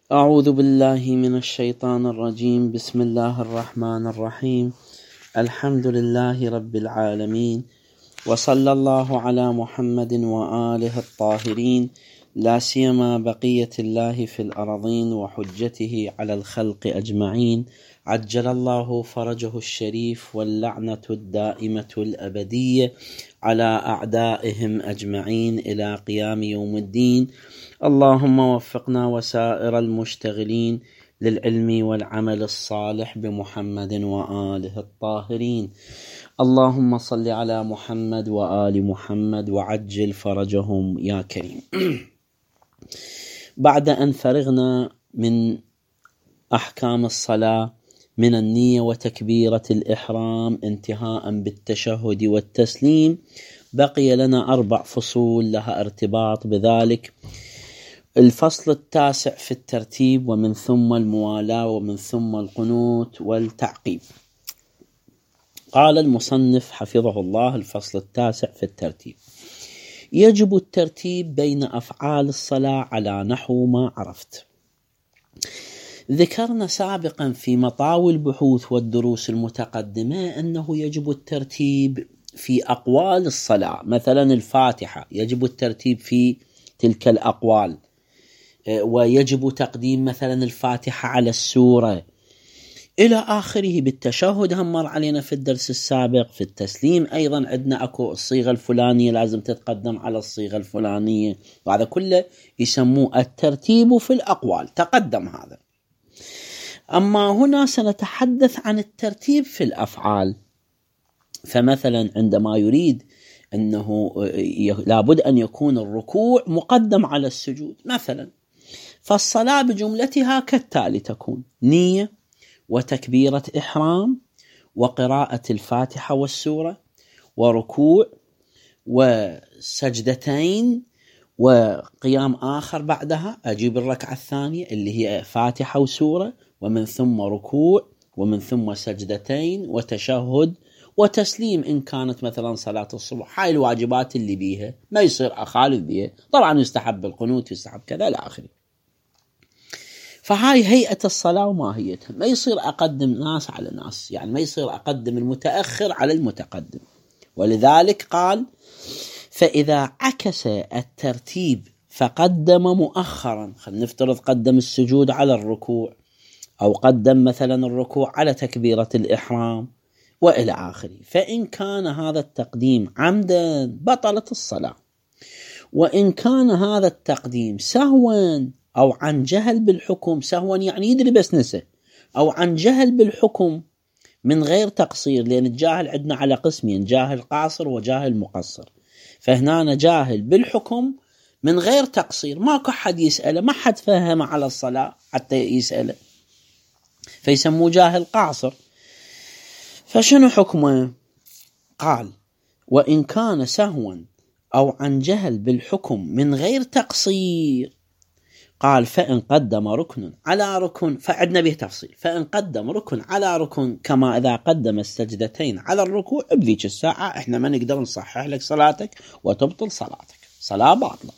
أعوذ بالله من الشيطان الرجيم. بسم الله الرحمن الرحيم. الحمد لله رب العالمين، وصلى الله على محمد وآله الطاهرين، لا سيما بقية الله في الأرضين وحجته على الخلق أجمعين، عجل الله فرجه الشريف، واللعنة الدائمة الأبدية على أعدائهم أجمعين إلى قيام يوم الدين. اللهم وفقنا وسائر المشتغلين للعلم والعمل الصالح بمحمد وآله الطاهرين. اللهم صل على محمد وآل محمد وعجل فرجهم يا كريم. بعد أن فرغنا من أحكام الصلاة من النية وتكبيرة الإحرام انتهاء بالتشهد والتسليم، بقي لنا 4 فصول لها ارتباط بذلك. الفصل 9 في الترتيب، ومن ثم الموالاة، ومن ثم القنوت والتعقيب. قال المصنف حفظه الله: الفصل 9 في الترتيب: يجب الترتيب بين أفعال الصلاة على نحو ما عرفت. ذكرنا سابقا في مطاوي البحوث والدروس المتقدمة أنه يجب الترتيب في أقوال الصلاة، مثلا الفاتحة يجب الترتيب في تلك الأقوال، ويجب تقديم مثلا الفاتحة على السورة إلى آخره. بالتشهد هم مر علينا في الدرس السابق. في التسليم أيضا عندنا أكو الصيغة الفلانية لازم تتقدم على الصيغة الفلانية، وهذا كله يسموه الترتيب في الأقوال، تقدم هذا. أما هنا سنتحدث عن الترتيب في الأفعال. فمثلا عندما يريد أنه لابد أن يكون الركوع مقدم على السجود مثلا، فالصلاة بجملتها كالتالي تكون: نية، وتكبيرة إحرام، وقراءة الفاتحة والسورة، وركوع، وسجدتين، وقيام آخر بعدها، أجيب الركعة الثانية اللي هي فاتحة وسورة، ومن ثم ركوع، ومن ثم سجدتين، وتشهد، وتسليم إن كانت مثلا صلاة الصبح. هاي الواجبات اللي بيها ما يصير أخالف بيها. طبعا يستحب القنوت، يستحب كذا إلى آخره. فهاي هيئة الصلاة وماهيتها. ما يصير أقدم ناس على ناس، يعني ما يصير أقدم المتأخر على المتقدم. ولذلك قال: فإذا عكس الترتيب فقدم مؤخرا، خلينا نفترض قدم السجود على الركوع، أو قدم مثلا الركوع على تكبيرة الإحرام وإلى آخره، فإن كان هذا التقديم عمدا بطلت الصلاة. وإن كان هذا التقديم سهوا أو عن جهل بالحكم، سهوا يعني يدري بس نسى، أو عن جهل بالحكم من غير تقصير، لأن الجاهل عندنا على قسمين: جاهل قاصر وجاهل مقصر. فهنا جاهل بالحكم من غير تقصير، ماكو حد يسأله، ما حد فهم على الصلاة حتى يسأله، فيسموه جاهل قاصر. فشنو حكمه؟ قال: وإن كان سهوا أو عن جهل بالحكم من غير تقصير، قال: فإن قدم ركن على ركن، فعدنا به تفصيل، فإن قدم ركن على ركن كما إذا قدم السجدتين على الركوع، بذيك الساعة إحنا ما نقدر نصحح لك صلاتك وتبطل صلاتك، صلاة باطلة.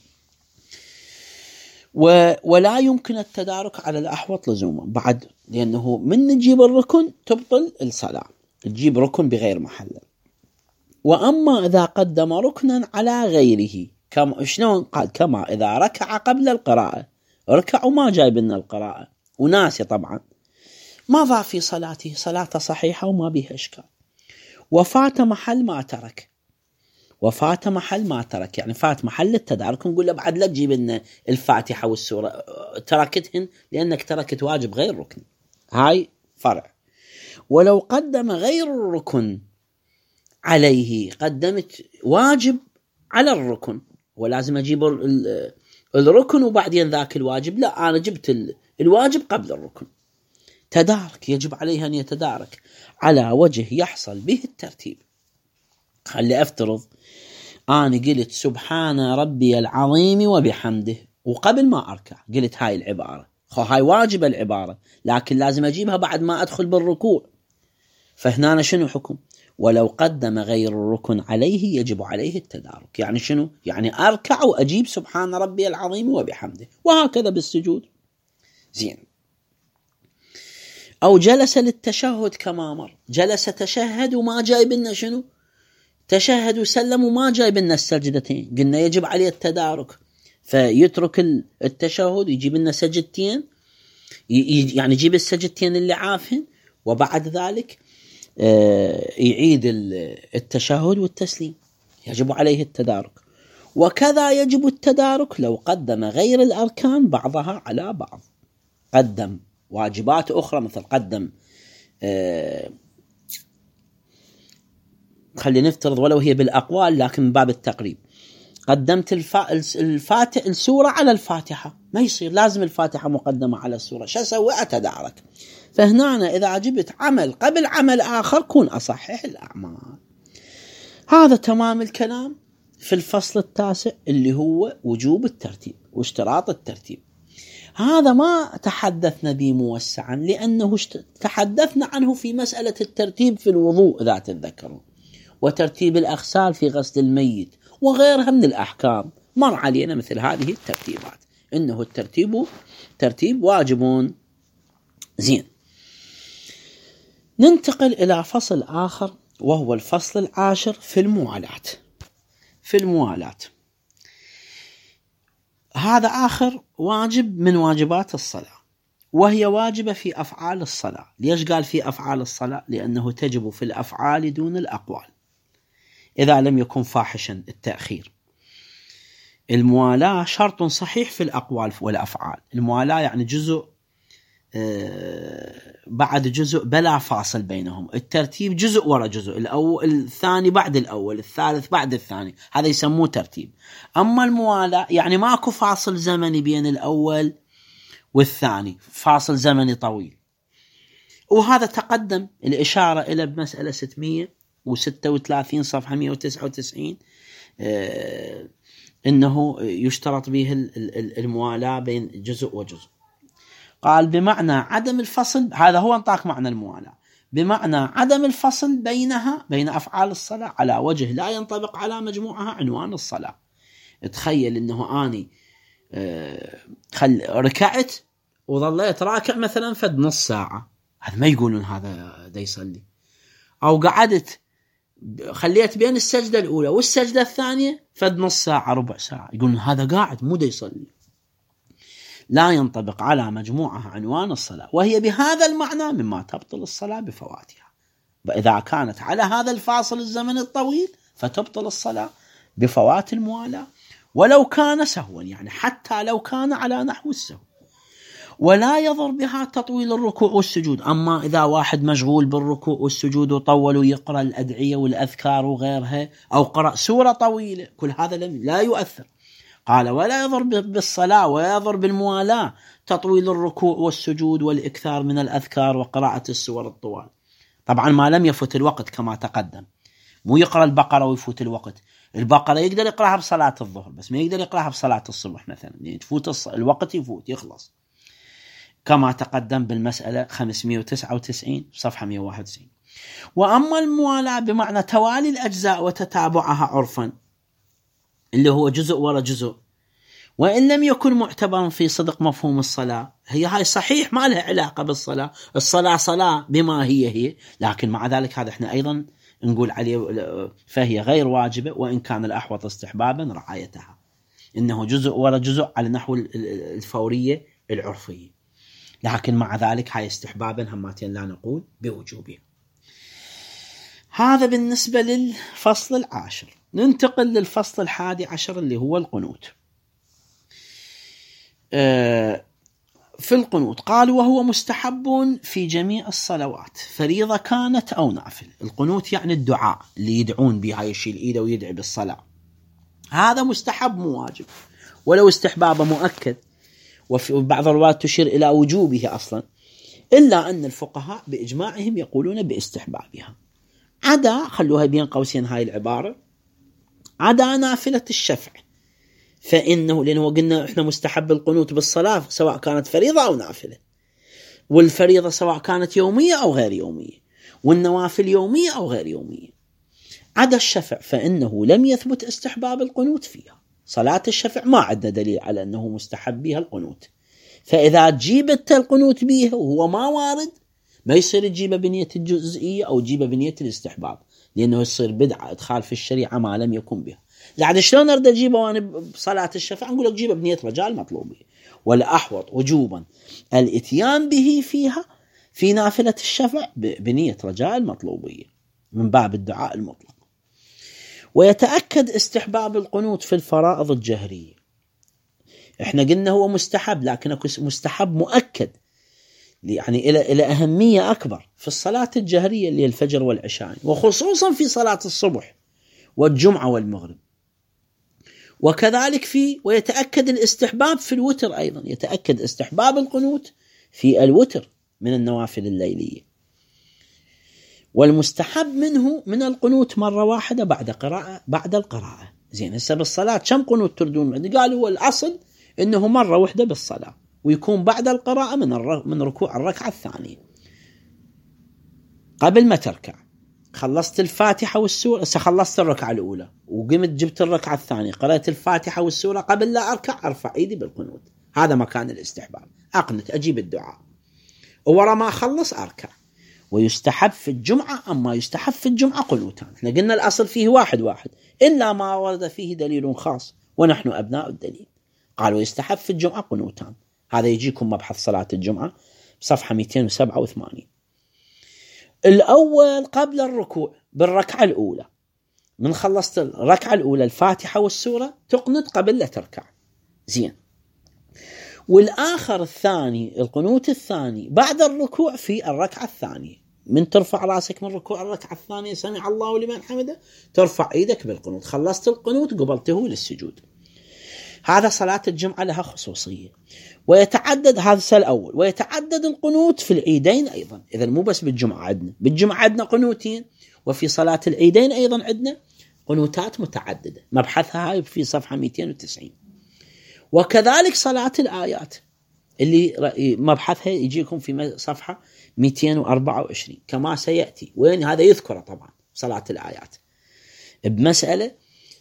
ولا يمكن التدارك على الأحوط لزوما بعد، لأنه من نجيب الركن تبطل الصلاة، تجيب ركن بغير محله. وأما إذا قدم ركنا على غيره، كما شلون؟ قال: كما إذا ركع قبل القراءة، ركع وما جايب لنا القراءة وناسي، طبعا ما ضاع في صلاته، صلاته صحيحة وما بها إشكال. وفات محل ما ترك، وفات محل ما ترك يعني فات محل التدارك، نقول له بعد لا تجيب لنا الفاتحة والسورة، تركتهن لأنك تركت واجب غير ركن. هاي فرع. ولو قدم غير الركن عليه، قدمت واجب على الركن، ولازم أجيب الركن وبعدين ذاك الواجب، لا، أنا جبت الواجب قبل الركن. تدارك، يجب عليه أن يتدارك على وجه يحصل به الترتيب. خلي أفترض أنا قلت سبحان ربي العظيم وبحمده، وقبل ما أركع قلت هاي العبارة، هاي واجب العبارة، لكن لازم أجيبها بعد ما أدخل بالركوع. فهنا شنو حكم؟ ولو قدم غير الركن عليه يجب عليه التدارك. يعني شنو؟ يعني أركع وأجيب سبحان ربي العظيم وبحمده، وهكذا بالسجود. زين. أو جلس للتشهد كما مر، جلس تشهد وما جايب لنا شنو؟ تشهد وسلم وما جايب لنا السجدتين، قلنا يجب عليه التدارك، فيترك التشهد يجيب لنا سجدتين، يعني يجيب السجدتين اللي عافهن، وبعد ذلك يعيد التشهد والتسليم، يجب عليه التدارك. وكذا يجب التدارك لو قدم غير الأركان بعضها على بعض، قدم واجبات أخرى، مثل قدم خلينا نفترض ولو هي بالأقوال لكن من باب التقريب، قدمت السورة على الفاتحة، ما يصير، لازم الفاتحة مقدمة على السورة، شو أسوي؟ أتدارك. فهنا إذا جبت عمل قبل عمل آخر كون أصحح الأعمال. هذا تمام الكلام في الفصل التاسع اللي هو وجوب الترتيب واشتراط الترتيب. هذا ما تحدثنا به موسعا لأنه تحدثنا عنه في مسألة الترتيب في الوضوء إذا تتذكرون، وترتيب الأغسال في غسل الميت وغيرها من الأحكام، مر علينا مثل هذه الترتيبات، إنه الترتيب ترتيب واجب. زين، ننتقل إلى فصل آخر وهو الفصل العاشر في الموالاة. في الموالاة هذا آخر واجب من واجبات الصلاة، وهي واجبة في أفعال الصلاة. ليش قال في أفعال الصلاة؟ لأنه تجب في الأفعال دون الأقوال إذا لم يكن فاحشا التأخير. الموالاة شرط صحيح في الأقوال والأفعال. الموالاة يعني جزء بعد جزء بلا فاصل بينهم، الترتيب جزء وراء جزء، الأول الثاني بعد الأول، الثالث بعد الثاني، هذا يسموه ترتيب. أما الموالاة يعني ماكو فاصل زمني بين الأول والثاني، فاصل زمني طويل، وهذا تقدم الإشارة إلى بمسألة 636 صفحة 199 إنه يشترط به الموالاة بين جزء وجزء. قال بمعنى عدم الفصل، هذا هو انطاق معنى الموالاة، بمعنى عدم الفصل بينها بين أفعال الصلاة على وجه لا ينطبق على مجموعها عنوان الصلاة. تخيل إنه أني ركعت وظليت راكع مثلا فد نص ساعة، هذا ما يقولون هذا دا يصلي. أو قعدت خليت بين السجدة الأولى والسجدة الثانية فد نص ساعة ربع ساعة، يقولون هذا قاعد مو دا يصلي. لا ينطبق على مجموعها عنوان الصلاة، وهي بهذا المعنى مما تبطل الصلاة بفواتها. وإذا كانت على هذا الفاصل الزمني الطويل فتبطل الصلاة بفوات الموالاة، ولو كان سهوا، يعني حتى لو كان على نحو السهو. ولا يضر بها تطويل الركوع والسجود. أما إذا واحد مشغول بالركوع والسجود وطول ويقرأ الأدعية والأذكار وغيرها، أو قرأ سورة طويلة، كل هذا لا يؤثر. قال ولا يضر بالصلاة ولا يضر بالموالاة تطويل الركوع والسجود والإكثار من الأذكار وقراءة السور الطوال. طبعا ما لم يفوت الوقت كما تقدم، مو يقرأ البقرة ويفوت الوقت. البقرة يقدر يقرأها بصلاة الظهر بس ما يقدر يقرأها بصلاة الصبح مثلا، يعني تفوت الوقت يفوت يخلص، كما تقدم بالمسألة 599 صفحة 191. وأما الموالاة بمعنى توالي الأجزاء وتتابعها عرفا، اللي هو جزء وراء جزء، وإن لم يكن معتبرا في صدق مفهوم الصلاة، هاي صحيح ما لها علاقة بالصلاة، الصلاة صلاة بما هي، لكن مع ذلك هذا احنا أيضا نقول عليه فهي غير واجبة، وإن كان الأحوط استحبابا رعايتها، إنه جزء وراء جزء على نحو الفورية العرفية، لكن مع ذلك هاي استحبابا هماتين لا نقول بوجوبها. هذا بالنسبة للفصل العاشر. ننتقل للفصل 11 اللي هو القنوت. في القنوت قال وهو مستحب في جميع الصلوات فريضة كانت أو نافل. القنوت يعني الدعاء اللي يدعون به، هاي يشيل إيده ويدعي بالصلاة، هذا مستحب مو واجب، ولو استحبابه مؤكد، وفي بعض الروايات تشير إلى وجوبه أصلا، إلا أن الفقهاء بإجماعهم يقولون باستحبابها، عدا خلوها بين قوسين هاي العبارة، عدا نافلة الشفع، فإنه لأنه قلنا إحنا مستحب القنوت بالصلاة سواء كانت فريضة أو نافلة، والفريضة سواء كانت يومية أو غير يومية، والنوافل يومية أو غير يومية، عدا الشفع فإنه لم يثبت استحباب القنوت فيها. صلاة الشفع ما عندنا دليل على أنه مستحب بها القنوت، فإذا جيبت القنوت بيها وهو ما وارد ما يصير تجيبه بنية الجزئية أو تجيبه بنية الاستحباب، لأنه يصير بدعة إدخال في الشريعة ما لم يكن بها. يعني شلون أرد أجيبه وأنا بصلاة الشفاعة؟ نقول لك جيبه بنية رجاء المطلوبية، والأحوط وجوبا الإتيان به فيها في نافلة الشفع بنية رجاء المطلوبية من باب الدعاء المطلق. ويتأكد استحباب القنوت في الفرائض الجهرية. احنا قلنا هو مستحب، لكن مستحب مؤكد، يعني إلى أهمية أكبر في الصلاة الجهرية اللي الفجر والعشاء، وخصوصا في صلاة الصبح والجمعة والمغرب. وكذلك ويتأكد الاستحباب في الوتر أيضا، يتأكد استحباب القنوت في الوتر من النوافل الليلية. والمستحب منه من القنوت مرة واحدة بعد القراءة. زين، هسه بالصلاة كم قنوت تردون؟ قالوا الأصل إنه مرة واحدة بالصلاة، ويكون بعد القراءة من ركوع الركعة الثانية قبل ما تركع. خلصت الفاتحة والسورة، خلصت الركعة الأولى وقمت جبت الركعة الثانية، قرأت الفاتحة والسورة، قبل لا أركع أرفع إيدي بالقنوت. هذا مكان الاستحباب، أقنت أجيب الدعاء، وورا ما أخلص أركع. ويستحب في الجمعة، أما يستحب في الجمعة قنوتان. احنا قلنا الأصل فيه واحد إلا ما ورد فيه دليل خاص، ونحن أبناء الدليل. قالوا يستحب في الجمعة قنوتان. هذا يجيكم مبحث صلاة الجمعة صفحة 287. الأول قبل الركوع بالركعة الأولى، من خلصت الركعة الأولى الفاتحة والسورة تقنط قبل لا تركع. زين. والآخر الثاني، القنوت الثاني بعد الركوع في الركعة الثانية، من ترفع راسك من ركوع الركعة الثانية سمع الله لمن حمده، ترفع ايدك بالقنوت. خلصت القنوت قبلته للسجود. هذا صلاة الجمعة لها خصوصية. ويتعدد، هذا الأول، ويتعدد القنوت في العيدين أيضا. إذا مو بس بالجمعة عندنا قنوتين، وفي صلاة العيدين أيضا عندنا قنوتات متعددة. مبحثها هاي في صفحة 290. وكذلك صلاة الآيات اللي مبحثها يجيكم في صفحة 224 كما سيأتي. وين هذا يذكر طبعا صلاة الآيات بمسألة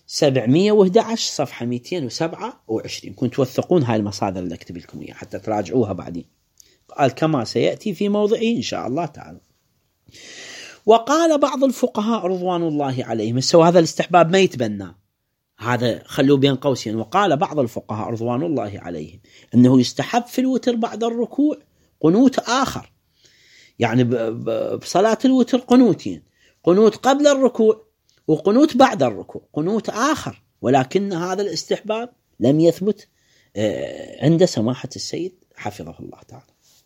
711 صفحة 227. كنت توثقون هاي المصادر اللي أكتب لكم إياها حتى تراجعوها بعدين. قال كما سيأتي في موضعه إن شاء الله تعالى. وقال بعض الفقهاء رضوان الله عليهم، سوى هذا الاستحباب ما يتبنى، هذا خلوه بين قوسين. وقال بعض الفقهاء رضوان الله عليهم أنه يستحب في الوتر بعد الركوع قنوت آخر. يعني بصلاة الوتر قنوتين، قنوت قبل الركوع وقنوت بعد الركوع، قنوت آخر. ولكن هذا الاستحباب لم يثبت عند سماحة السيد حفظه الله تعالى.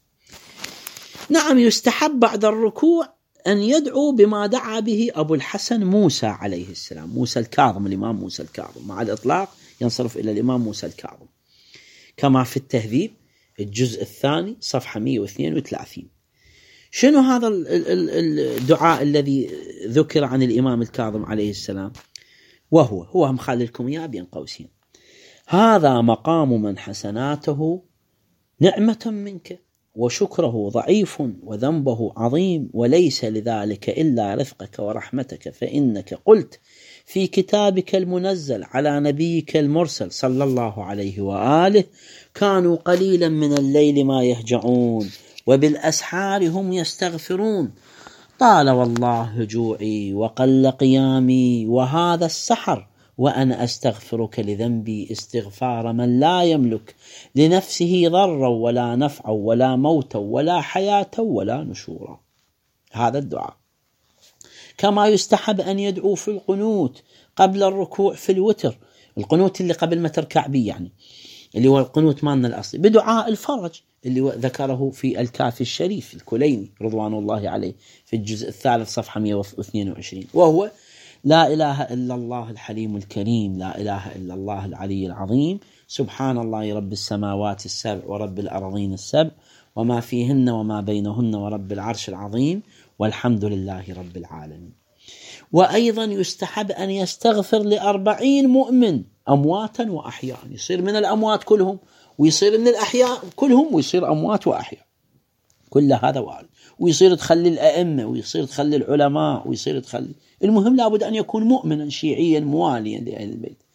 نعم، يستحب بعد الركوع أن يدعو بما دعا به أبو الحسن موسى عليه السلام، موسى الكاظم، الإمام موسى الكاظم. مع الإطلاق ينصرف إلى الإمام موسى الكاظم كما في التهذيب الجزء الثاني صفحة 132. شنو هذا الدعاء الذي ذكر عن الإمام الكاظم عليه السلام؟ وهو مخلي لكم إياه بين قوسين: هذا مقام من حسناته نعمة منك، وشكره ضعيف، وذنبه عظيم، وليس لذلك إلا رفقك ورحمتك، فإنك قلت في كتابك المنزل على نبيك المرسل صلى الله عليه وآله: كانوا قليلا من الليل ما يهجعون وبالأسحار هم يستغفرون. طال والله جوعي وقل قيامي وهذا السحر، وأنا أستغفرك لذنبي استغفار من لا يملك لنفسه ضرا ولا نفعا ولا موتا ولا حياة ولا نشورا. هذا الدعاء. كما يستحب أن يدعو في القنوت قبل الركوع في الوتر، القنوت اللي قبل ما تركع به، يعني اللي هو القنوت مالنا الأصلي، بدعاء الفرج اللي ذكره في الكافي الشريف الكليني رضوان الله عليه في الجزء الثالث صفحة 122. وهو: لا إله إلا الله الحليم الكريم، لا إله إلا الله العلي العظيم، سبحان الله رب السماوات السبع ورب الأرضين السبع وما فيهن وما بينهن ورب العرش العظيم، والحمد لله رب العالمين. وأيضا يستحب أن يستغفر ل40 مؤمن أمواتا وأحياء، يصير من الأموات كلهم ويصير من الأحياء كلهم ويصير أموات وأحياء، كل هذا وارد. ويصير تخلي الأئمة ويصير تخلي العلماء ويصير تخلي، المهم لابد أن يكون مؤمنا شيعيا مواليا لأهل البيت.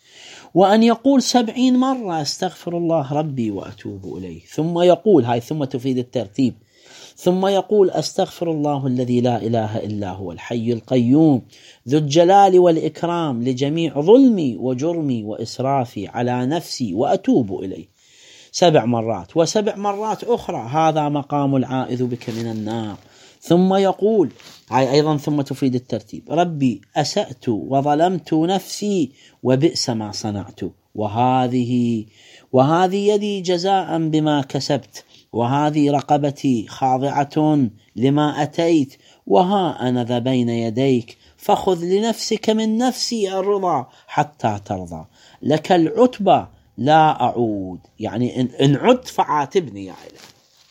وأن يقول 70 مرة أستغفر الله ربي وأتوب إليه، ثم يقول، هاي ثم تفيد الترتيب، ثم يقول أستغفر الله الذي لا إله إلا هو الحي القيوم ذو الجلال والإكرام لجميع ظلمي وجرمي وإسرافي على نفسي وأتوب إليه 7 مرات، و7 مرات أخرى هذا مقام العائذ بك من النار. ثم يقول، هاي أيضا ثم تفيد الترتيب، ربي أسأت وظلمت نفسي وبئس ما صنعت، وهذه يدي جزاء بما كسبت، وهذه رقبتي خاضعة لما أتيت، وها أنا ذا بين يديك فخذ لنفسك من نفسي الرضا حتى ترضى، لك العتبى لا أعود، يعني إن عدت فعاتبني يا إله.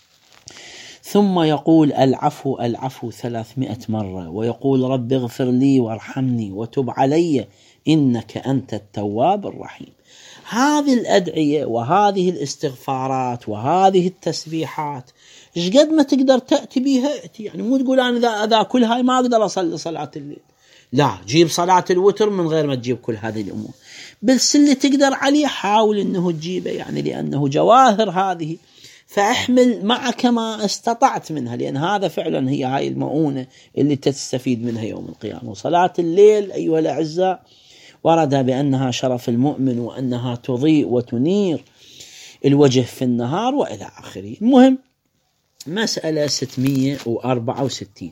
ثم يقول العفو 300 مرة، ويقول رب اغفر لي وارحمني وتب علي إنك أنت التواب الرحيم. هذه الأدعية وهذه الاستغفارات وهذه التسبيحات قد ما تقدر تأتي بها، يعني مو تقول أنا إذا كل هاي ما أقدر أصلي صلاة الليل، لا، جيب صلاة الوتر من غير ما تجيب كل هذه الأمور، بس اللي تقدر عليه حاول أنه تجيبه، يعني لأنه جواهر هذه، فأحمل معك ما استطعت منها، لأن هذا فعلا هي هاي المؤونة اللي تستفيد منها يوم القيامة. وصلاة الليل أيها الأعزاء ورد بأنها شرف المؤمن، وأنها تضيء وتنير الوجه في النهار وإلى آخره. المهم مسألة 664،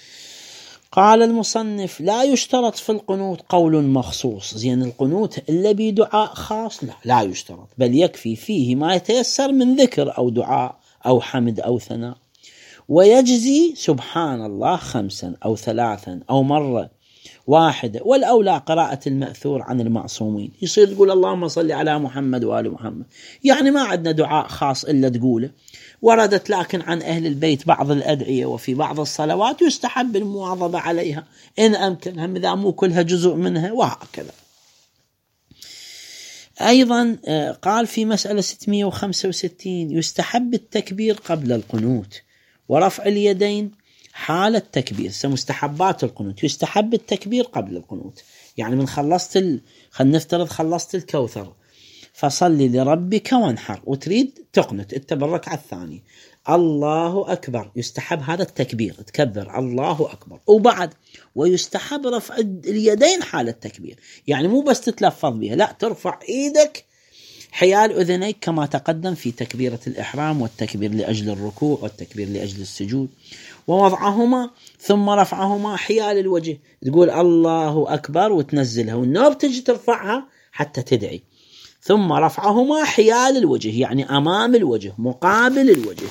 قال المصنف لا يشترط في القنوت قول مخصوص، زين القنوت إلا بدعاء خاص لا يشترط، بل يكفي فيه ما يتيسر من ذكر أو دعاء أو حمد أو ثناء، ويجزي سبحان الله 5 أو 3 أو مرة واحدة، والأولى قراءة المأثور عن المعصومين. يصير تقول اللهم صل على محمد وآل محمد، يعني ما عندنا دعاء خاص إلا تقوله. وردت لكن عن أهل البيت بعض الأدعية وفي بعض الصلوات يستحب المواظبة عليها إن أمكن، هم إذا مو كلها جزء منها، وهكذا. أيضا قال في مسألة 665 يستحب التكبير قبل القنوت ورفع اليدين حال التكبير، مستحبات القنوت يستحب التكبير قبل القنوت، يعني من خلصت خلينا نفترض خلصت الكوثر فصلي لربك وانحر وتريد تقنت انت بالركعة الثانية، الله أكبر، يستحب هذا التكبير، تكبر الله أكبر. وبعد ويستحب رفع اليدين حال التكبير، يعني مو بس تتلفظ بها، لا، ترفع إيدك حيال أذنيك كما تقدم في تكبيرة الإحرام، والتكبير لأجل الركوع والتكبير لأجل السجود، ووضعهما ثم رفعهما حيال الوجه، تقول الله أكبر وتنزلها، والنوب تجي ترفعها حتى تدعي، ثم رفعهما حيال الوجه، يعني أمام الوجه مقابل الوجه.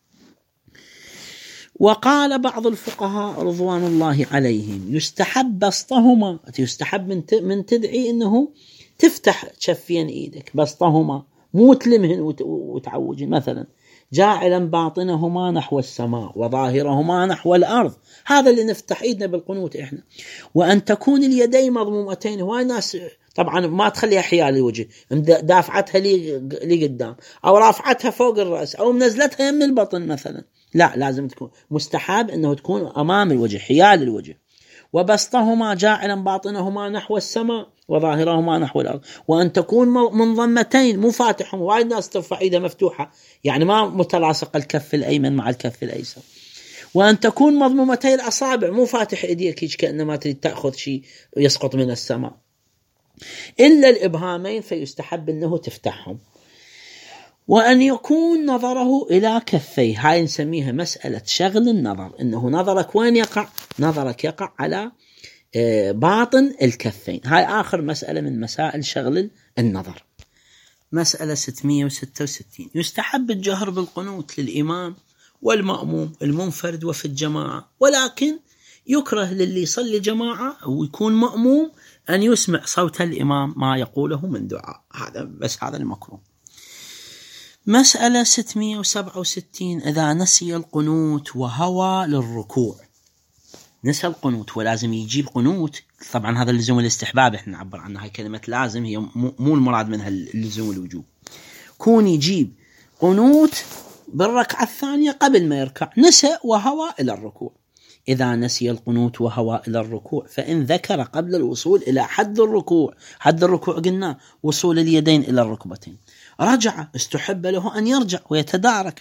وقال بعض الفقهاء رضوان الله عليهم يستحب بسطهما، يستحب من تدعي إنه تفتح شفين إيدك، بسطهما مو تلمهن وتعوجن، مثلا جاعلا باطنهما نحو السماء وظاهرهما نحو الأرض، هذا اللي نفتح إيدنا بالقنوت إحنا. وأن تكون اليدين مضمومتين، هواي ناس طبعا ما تخليها حيال الوجه، دافعتها لي قدام، أو رافعتها فوق الرأس، أو منزلتها يم البطن مثلا، لا، لازم تكون مستحب أنه تكون أمام الوجه حيال الوجه. وبسطهما جاعلا باطنهما نحو السماء وظاهرهما نحو الأرض، وأن تكون منضمتين مو فاتحهم، وايد ناس ترفع إيدها مفتوحة، يعني ما متلاصق الكف الأيمن مع الكف الأيسر. وأن تكون مضمومتي الأصابع، مو فاتح إيديك كأنما تريد تأخذ شيء يسقط من السماء، إلا الإبهامين فيستحب أنه تفتحهم. وأن يكون نظره إلى كفيه، هاي نسميها مسألة شغل النظر، إنه نظرك وين يقع؟ نظرك يقع على باطن الكفين. هاي آخر مسألة من مسائل شغل النظر. مسألة 666 يستحب الجهر بالقنوت للإمام والمأموم المنفرد وفي الجماعة، ولكن يكره للي يصلي جماعة ويكون مأموم أن يسمع صوت الإمام ما يقوله من دعاء، هذا بس، هذا المكروه. مسألة 667 إذا نسي القنوت وهوى للركوع، نسى القنوت ولازم يجيب قنوت، طبعا هذا اللزوم الاستحباب احنا نعبر عنها، هاي كلمة لازم هي مو المراد منها اللزوم الوجوب، كون يجيب قنوت بالركعة الثانية قبل ما يركع، نسى وهوى إلى الركوع، إذا نسي القنوت وهوى إلى الركوع، فإن ذكر قبل الوصول إلى حد الركوع، حد الركوع قلنا وصول اليدين إلى الركبتين، رجع استحب له أن يرجع ويتدارك.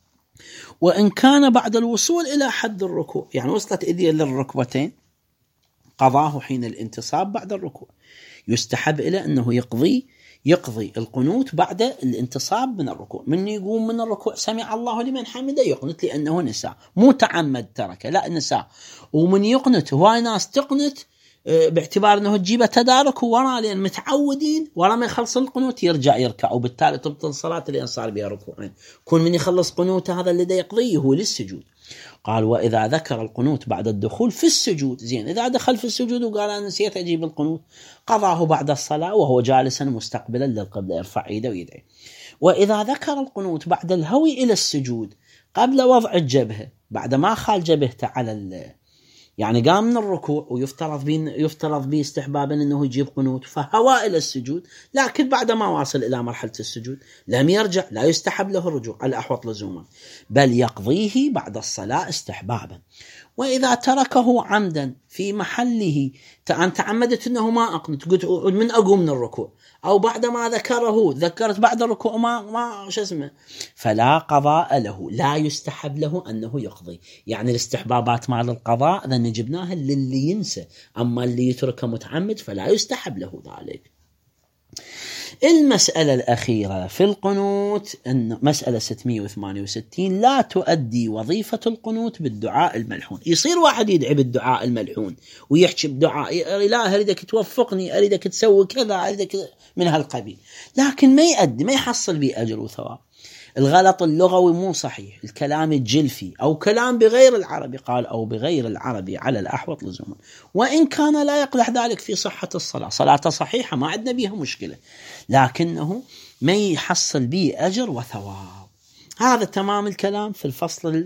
وإن كان بعد الوصول إلى حد الركوع، يعني وصلت إيديه للركبتين، قضاه حين الانتصاب بعد الركوع. يستحب إلى أنه يقضي القنوت بعد الانتصاب من الركوع، من يقوم من الركوع سمع الله لمن حمده يقنت لأنه نساء، مو تعمد تركه، لا نساء. ومن يقنت هواي ناس تقنت باعتبار أنه تجيبه تدارك ورا، لأن متعودين ورا ما يخلص القنوت يرجع يركع، وبالتالي تبطل صلاة لأن صار بها ركوعين. كون من يخلص قنوته هذا اللي يقضيه هو للسجود. قال وإذا ذكر القنوت بعد الدخول في السجود، زين إذا دخل في السجود وقال أنا نسيت أجيب القنوت، قضاه بعد الصلاة وهو جالسا مستقبلا للقبلة، يرفع يده ويدعي. وإذا ذكر القنوت بعد الهوي إلى السجود قبل وضع الجبهة، بعد ما خال جبهته على يعني قام من الركوع ويفترض به استحبابا أنه يجيب قنوت، فهوى إلى السجود، لكن بعد ما واصل إلى مرحلة السجود لم يرجع، لا يستحب له الرجوع على أحوط لزوما، بل يقضيه بعد الصلاة استحبابا. وإذا تركه عمدا في محله، أن تعمدت أنه ما أقنت، قلت من أقوم من الركوع، أو بعد ما ذكرت بعد الركوع ما فلا قضاء له، لا يستحب له أنه يقضي. يعني الاستحبابات مع القضاء لأن جبناها للي ينسى، أما اللي يترك متعمد فلا يستحب له ذلك. المسألة الأخيرة في القنوت، أن مسألة 668 لا تؤدي وظيفة القنوت بالدعاء الملحون. يصير واحد يدعي بالدعاء الملحون ويحكي بدعاء إله أريدك توفقني، أريدك تسوي كذا، أريدك من هالقبيل، لكن ما يحصل به أجر وثواب. الغلط اللغوي مو صحيح، الكلام الجلفي أو كلام بغير العربي، قال أو بغير العربي على الأحوط لزوما، وإن كان لا يقدح ذلك في صحة الصلاة، صلاة صحيحة ما عندنا بها مشكلة، لكنه ما يحصل به أجر وثواب. هذا تمام الكلام في الفصل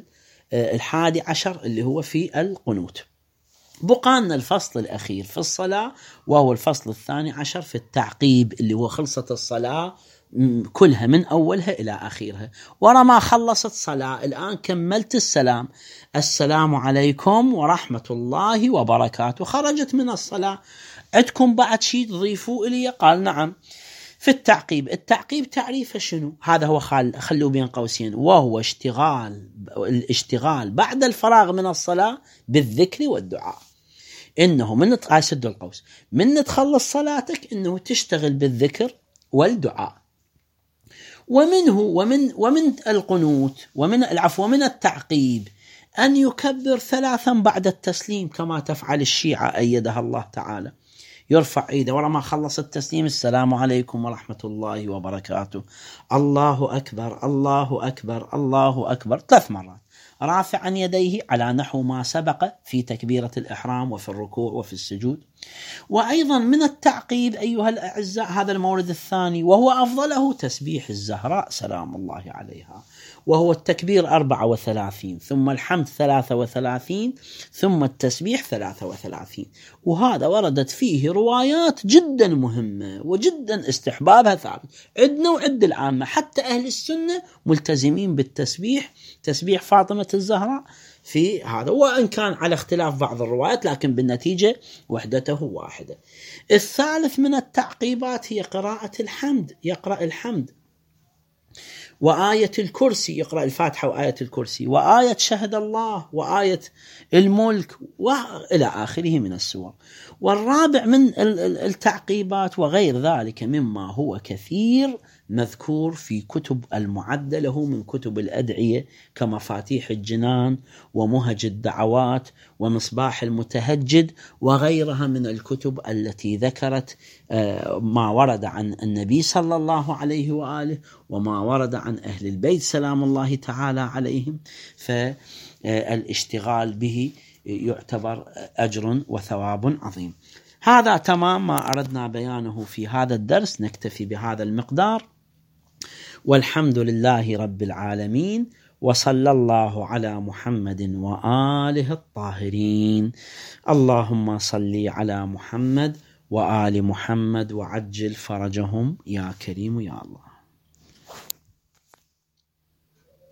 11 اللي هو في القنوت. بقانا الفصل الأخير في الصلاة، وهو الفصل 12 في التعقيب، اللي هو خلصت الصلاة كلها من أولها إلى آخرها، ورا ما خلصت صلاة الآن كملت السلام، السلام عليكم ورحمة الله وبركاته، خرجت من الصلاة، عندكم بعد شيء تضيفوا إلي؟ قال نعم. في التعقيب تعريفه شنو؟ هذا هو خلوا بين قوسين، وهو الاشتغال بعد الفراغ من الصلاة بالذكر والدعاء. إنه من سد القوس، من تخلص صلاتك إنه تشتغل بالذكر والدعاء. ومن القنوت ومن التعقيب أن يكبر 3 بعد التسليم، كما تفعل الشيعة أيدها الله تعالى، يرفع ايده ورا ما خلص التسليم، السلام عليكم ورحمة الله وبركاته، الله أكبر الله أكبر الله أكبر 3 مرات، رافعا يديه على نحو ما سبق في تكبيرة الإحرام وفي الركوع وفي السجود. وأيضا من التعقيب أيها الأعزاء هذا المورد الثاني، وهو أفضله تسبيح الزهراء سلام الله عليها، وهو التكبير 34، ثم الحمد 33، ثم التسبيح 33. وهذا وردت فيه روايات جدا مهمة وجدا استحبابها ثابت عندنا وعند العامة، حتى أهل السنة ملتزمين بالتسبيح، تسبيح فاطمة الزهراء في هذا، وإن كان على اختلاف بعض الروايات لكن بالنتيجة وحدته واحدة. الثالث من التعقيبات هي قراءة الحمد، يقرأ الحمد وآية الكرسي، يقرأ الفاتحة وآية الكرسي وآية شهد الله وآية الملك وإلى آخره من السور. والرابع من التعقيبات وغير ذلك مما هو كثير مذكور في كتب المعدة له من كتب الأدعية كمفاتيح الجنان ومهج الدعوات ومصباح المتهجد وغيرها من الكتب التي ذكرت ما ورد عن النبي صلى الله عليه وآله وما ورد عن أهل البيت سلام الله تعالى عليهم، فالاشتغال به يعتبر أجر وثواب عظيم. هذا تمام ما أردنا بيانه في هذا الدرس، نكتفي بهذا المقدار، والحمد لله رب العالمين، وصلى الله على محمد وآله الطاهرين. اللهم صل على محمد وآل محمد وعجل فرجهم يا كريم يا الله.